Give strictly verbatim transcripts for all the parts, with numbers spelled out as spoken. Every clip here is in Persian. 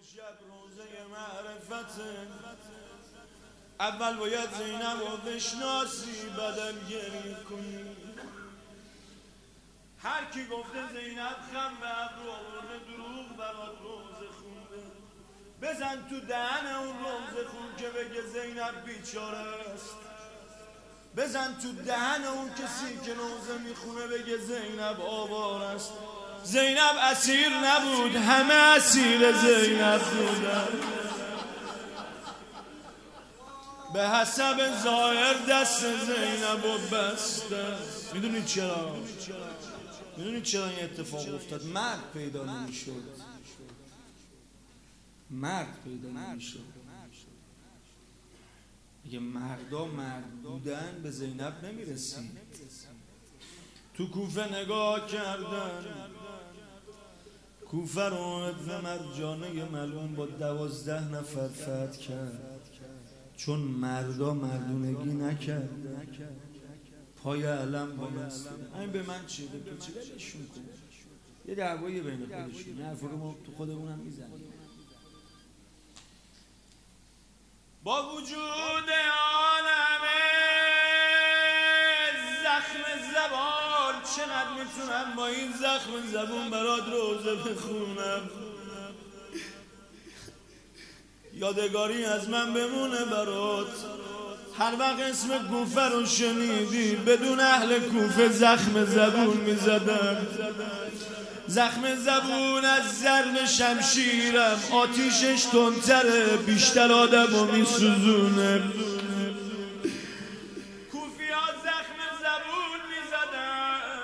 شب روزه معرفت اول باید زینب رو بشناسی بعدم گریه کنی. هر کی گفته زینب خم به ابرو آورده دروغ برات روزه خونده. بزن تو دهن اون روزه خون که بگه زینب بیچاره است. بزن تو دهن اون کسی که روزه میخونه بگه زینب آوار است. زینب اسیر نبود، همه اسیر زینب بودن. به حسب ظاهر دست زینب و بسته. میدونید چرا؟ میدونید چرا این اتفاق افتاد؟ مرد پیدا نمیشد. مرد پیدا نمیشد. اگه مردا مرد بودن به زینب نمیرسید. تو کوفه نگاه کردن، کوفه رو ابن مرجانه ملعون با دوازده نفر فتح کرد، چون مردا مردونگی نکرد. پای علم بایست. این به من چیه؟ به تو چی؟ بلشون کن. یه دعوایی بین خودشون. نه فرق ما تو خودمون هم میزنیم. با وجود عالمه زخم زبان، چقدر میتونم با این زخم زبون برات روزه بخونم؟ یادگاری از من بمونه برات. هر وقت اسم کوفه رو شنیدی بدون اهل کوفه زخم زبون میزدن. زخم زبون از ضرب شمشیرم آتیشش تندتره، بیشتر آدم رو میسوزونه. کوفی ها زخم زبون میزدن.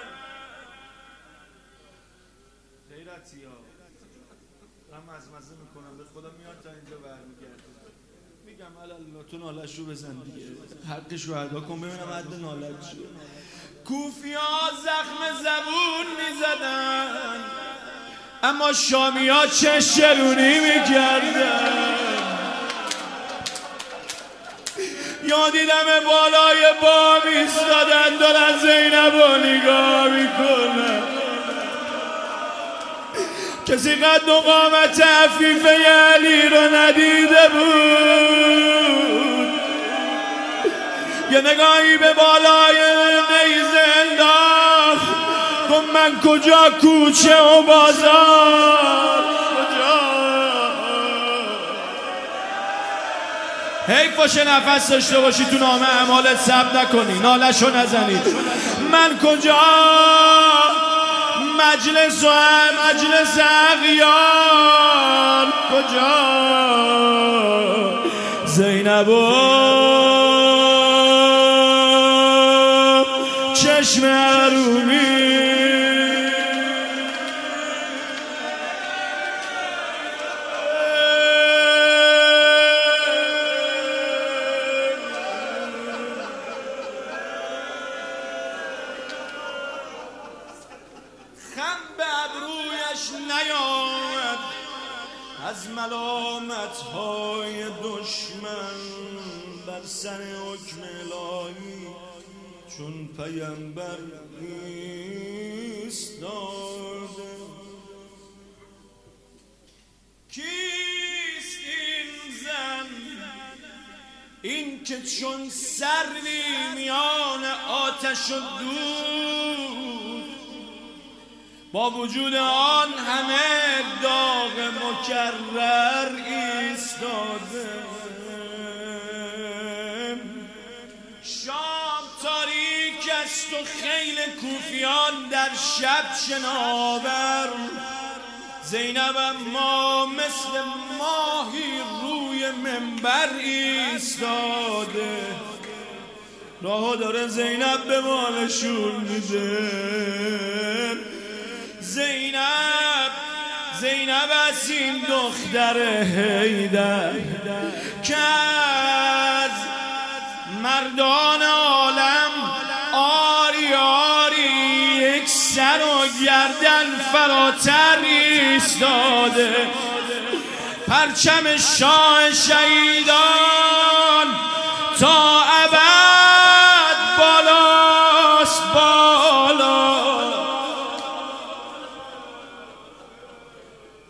غیرتی ها من مزمزه میکنم به خدا میاد تا اینجا برمیگرد. میگم الله تو نالش رو بزن دیگه، حقش رو ادا کن ببینم حد نالش رو. کوفی ها زخم زبون میزدن، اما شامی ها چه شرونی میکردن. یا دیدم بالای بام ایستادن دارن زینب رو نگاه میکنن. کسی قد و قامت عفیفه علی رو ندیده بود. یه نگاهی به بالای نیزه انداخت، گفت من کجا کوچه و بازار کجا. حیف باشه نفس داشته باشی تو نامه اعمالت ثبت نکنی، نالشو نزنی. من کجا مجلس و مجلس اغیار کجا. زینب و چشم عرومی خم به ابرویش نیامد از ملامت های دشمن بر سر حکم الهی، چون پیامبر ایستاده. کیست این زن این که چون سروی میان آتش و دود، با وجود آن همه داغ مکرر ایستاده. شام تاریک است و خیل کوفیان در شب شناور. زینب اما مثل ماهی روی منبر ایستاده. راهو داره زینب به ما نشون میده. زینب زینب از این دختر حیدر که از مردان عالم آری آری یک سر و گردن فراتر ایستاده. پرچم شاه شهیدان تا ابد بالاست بالا.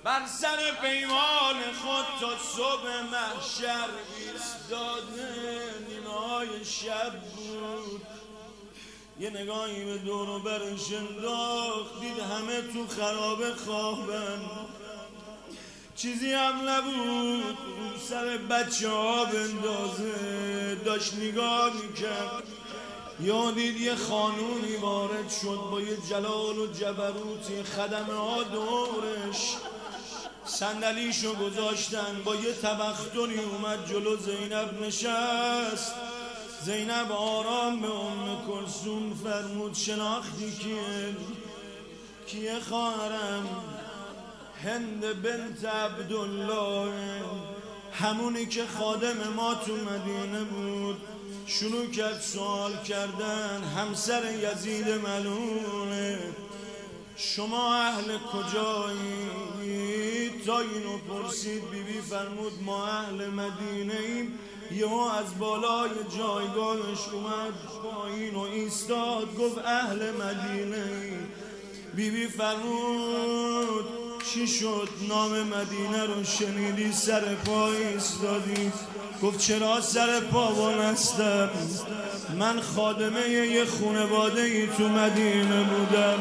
بر سر پیمان خود تا صبح محشر ایستاده، نیمه‌های شب بود. یه نگاهی به دور و برش انداخت، دید همه تو خرابه خوابن، چیزی هم نبود سر بچه ها بندازه. داشت نگاه میکرد، یادید یه خانومی وارد شد با یه جلال و جبروتی، خدمه ها دورش صندلیشو گذاشتن، با یه تبختری اومد جلو زینب نشست. زینب آرام به ام کلثوم فرمود شناختی کیه؟ کیه خواهرم؟ هند بنت عبدالله، همونی که خادم ما تو مدینه بود. شروع کرد سوال کردن، همسر یزید ملعونه، شما اهل کجایی؟ تا اینو پرسید بیبی بی فرمود ما اهل مدینه ایم. یهو از بالای جایگاهش اومد پایین و ایستاد، گفت اهل مدینه ایم. بیبی بی فرمود چی شد؟ نام مدینه رو شنیدی سر پا ایستادی؟ گفت چرا سر پا بنستم؟ من خادمه یه خانواده ای تو مدینه بودم،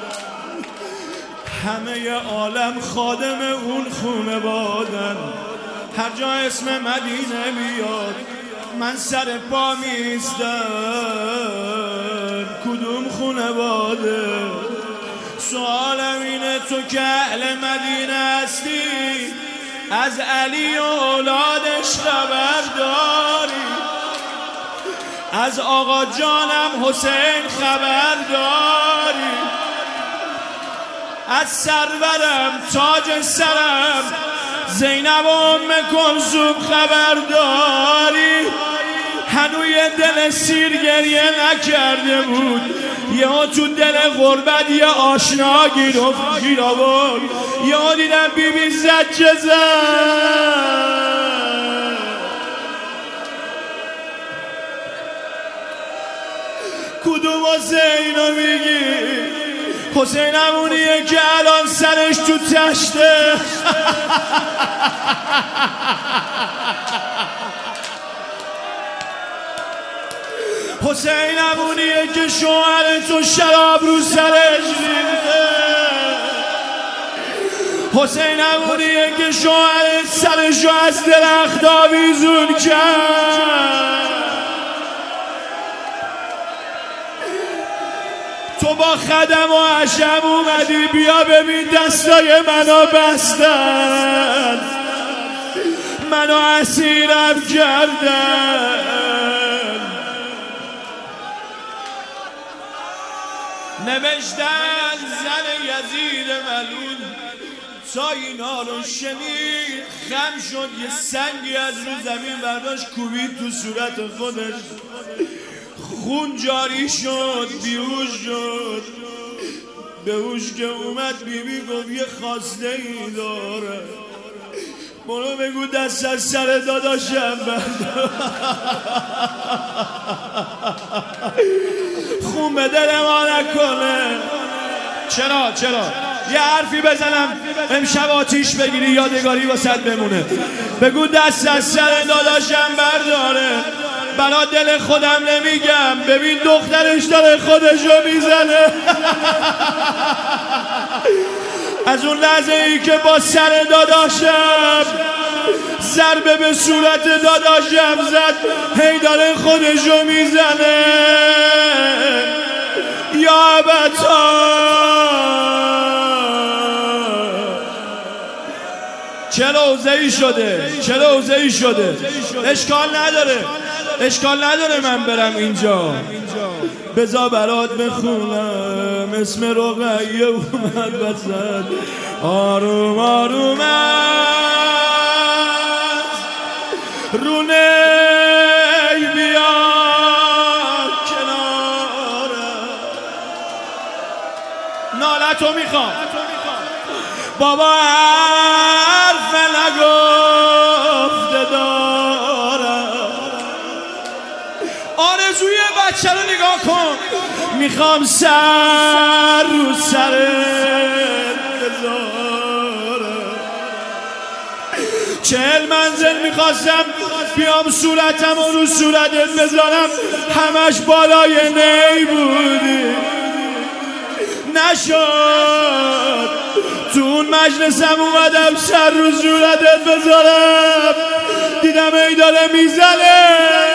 همه عالم خادم اون خانوادن، هر جا اسم مدینه بیاد من سر پا میستم. کدوم خانواده؟ سوالم اینه تو که اهل مدینه هستی، از علی و اولادش خبر داری؟ از آقا جانم حسین خبر داری؟ از سرورم تاج سرم زینب و ام کلثوم خبر داری؟ هنوی دل سیر گریه نکرده بود، یه تو دل غربت یه آشنا گیر آورد. یه دیدم بی بی زجه زد، کدوم حسینو میگی؟ حسین همونیه که الان سرش تو تشته. حسین همونیه که شوهر تو شراب رو سرش ریخته. حسین همونیه که شوهر سرشو از درخت آویزون کرد. تو با خدم و حشم اومدی، بیا ببین دستای منو بستن، منو اسیرم کردن. نوشتن زن یزید ملعون تا اینا رو شنید خم شد، یه سنگی از رو زمین برداشت کوبید تو صورت خودش، خون جاری شد، بیهوش شد. به هوش که اومد بیبی گفت یه خواسته ای داره، برو بگو دست از سر داداشم بردار. خون به دل ما نکنه. چرا چرا یه حرفی بزنم امشب آتیش بگیری یادگاری واسه بمونه. بگو دست از سر داداشم برداره، برا دل خودم نمیگم، ببین دخترش داره خودشو میزنه. از اون لحظه ای که با سر داداشم ضربه به صورت داداشم زد، هی داره خودشو میزنه. یا ابتا چه روزه‌ای شده، چه روزه‌ای شده. اشکال نداره، اشکال نداره من برم اینجا، بذار برات بخونم اسم رقیه اومد وسط. آروم آروم رونه بیا کنارم، نالتو میخوام بابا، حرف نگفته دارم. آرزوی بچه رو نگاه کن، میخوام سر رو سرت بذارم. چهل منزل میخواستم بیام صورتم و رو صورتت بذارم، همش بالای نی بودی، نشد. تو اون مجلسم اومدم سر رو صورتت بذارم، دیدم ای داره میزنه.